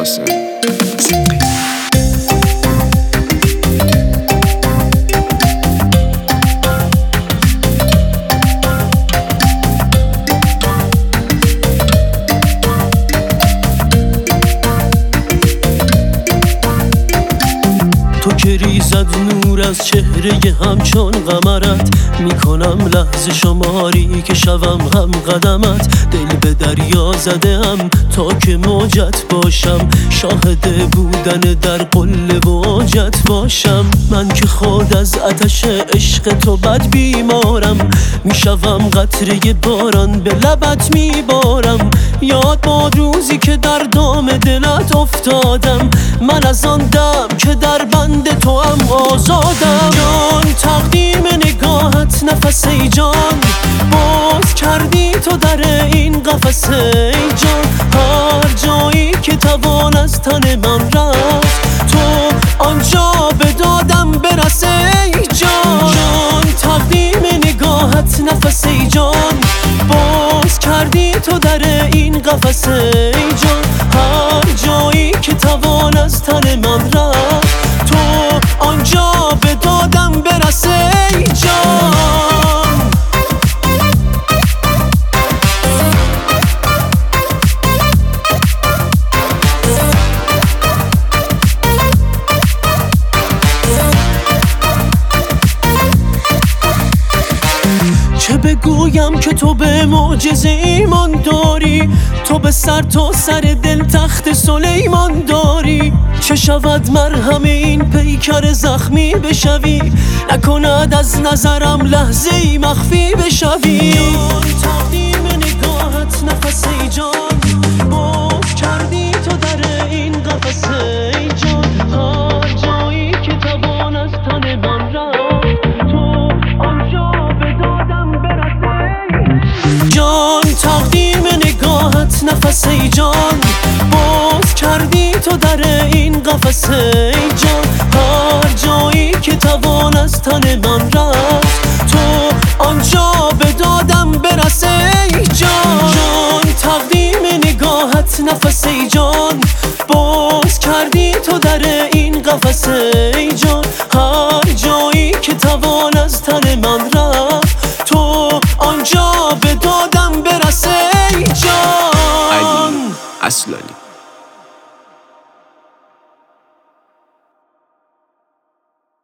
قاسم. تو که ریزد نور از چهره همچون قمرت، میکنم لحظه شماری که شوم هم قدمت. دل به دریا زدم تا که موجت باشم، شاهد بودن در قله واجت باشم. من که خود از آتش عشق تو بد بیمارم، میشوم قطره باران به لبت میبارم. یاد باد روزی که در دام دلت افتادم، من از آن دم که در بند تو هم آزادم. جان تقدیم نگاهت نفس ای جان، باز کردی تو در این قفس ای جان. هر جایی که توان از تن من رفت، تو آنجا به دادم برس ای جان. جان تقدیم نگاهت نفس ای جان، باز کردی تو در این قفس ای جان. هر جایی که توان از تن من رفت، تو آنجا به دادم برس ای جان. چه بگویم که تو به معجزه ایمان داری، تو به سر تا سر دل تخت سلیمان داری. چه شود مرهم این پیکر زخمی بشوی، نکند از نظرم لحظه ای مخفی بشوی. جان تقدیم نگاهت نفس ای جان، باز کردی تو در این قفس ای جان. هر جایی که توان از تن من رفت، تو آنجا به دادم برس ای جان. تقدیم نگاهت نفس ای جان، باز کردی تو در این قفس ای جان. هر جایی که توان از تن من رفت، تو آنجا به دادم برس ای جان. جان تقدیم نگاهت نفس ای جان، باز کردی تو در این قفس ای جان.